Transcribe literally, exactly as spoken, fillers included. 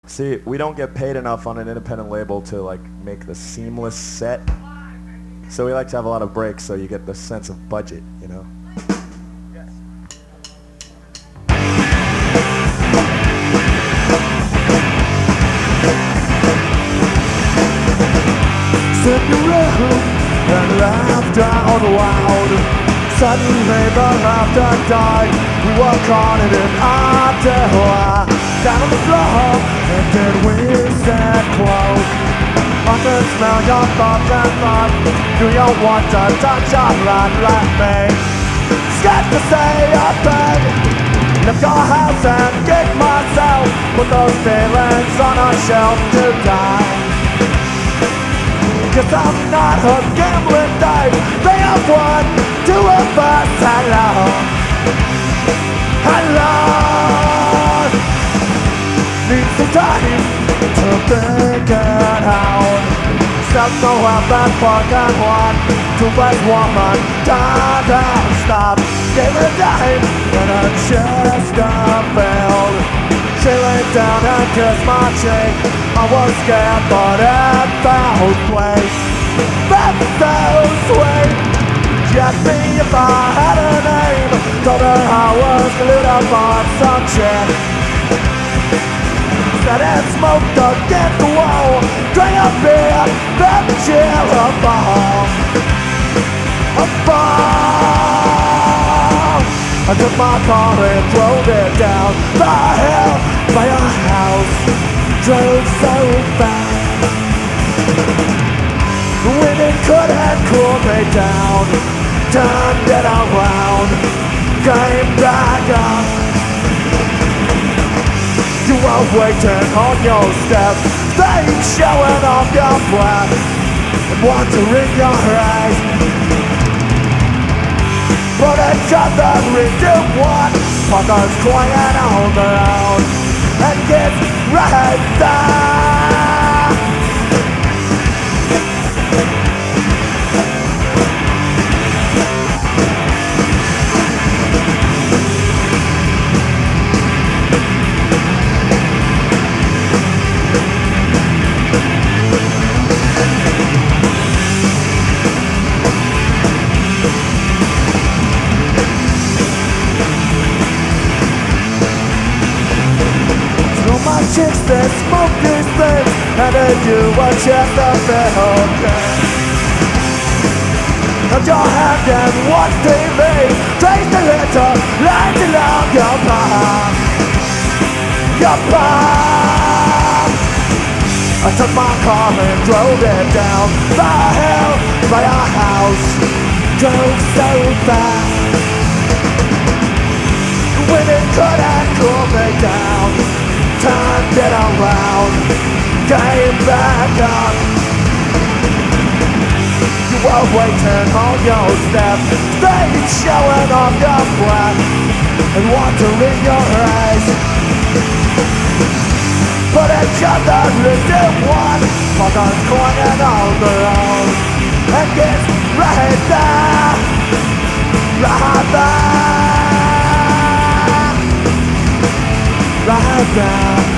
See, we don't get paid enough on an independent label to like make the seamless set. So we like to have a lot of breaks so you get the sense of budget, you know? Yes. Sit in your room and laughed out loud. Suddenly the laughter died. We were caught in an afterlife. Down on the floor, and then we said close. I can smell your thoughts and thoughts. Do you want to touch a blood like me? Scared to say a thing. Lift your house and kick myself. Put those feelings on a shelf to die. Cause I'm not a gambling dice. They have one, two of us. Hello, hello. Need some time to think it out. Stop so out that fucking one. Two-faced woman, da da stop. Gave her a dime and her chest got filled. She laid down and kissed my cheek. I was scared but it felt sweet. Felt so sweet. She asked me if I had a name. Told her I was glued up on some shit. Said and smoked against the wall. Drank a beer, felt the chill of fall. A fall. I took my car and drove it down the hill by our house. Drove so fast. The wind it couldn't cool me down. Turned it around. Came back up. You were waiting on your step, stage showing off your breath, and water in your eyes. Put each other into one, fuckers crying on their own, and get right there. Chicks that smoke these things, and then you were just a film. Hold your hand and watch T V. Trace the letter, light along your palm. Your palm. I took my car and drove it down the hill by our house. Drove so fast. When it couldn't cool me down. Turned it around, came back up. You were waiting on your step, stage showing off your breath, and water in your eyes. Put each other into one, fuckers clinging on their own, and get right there, right there. Right there.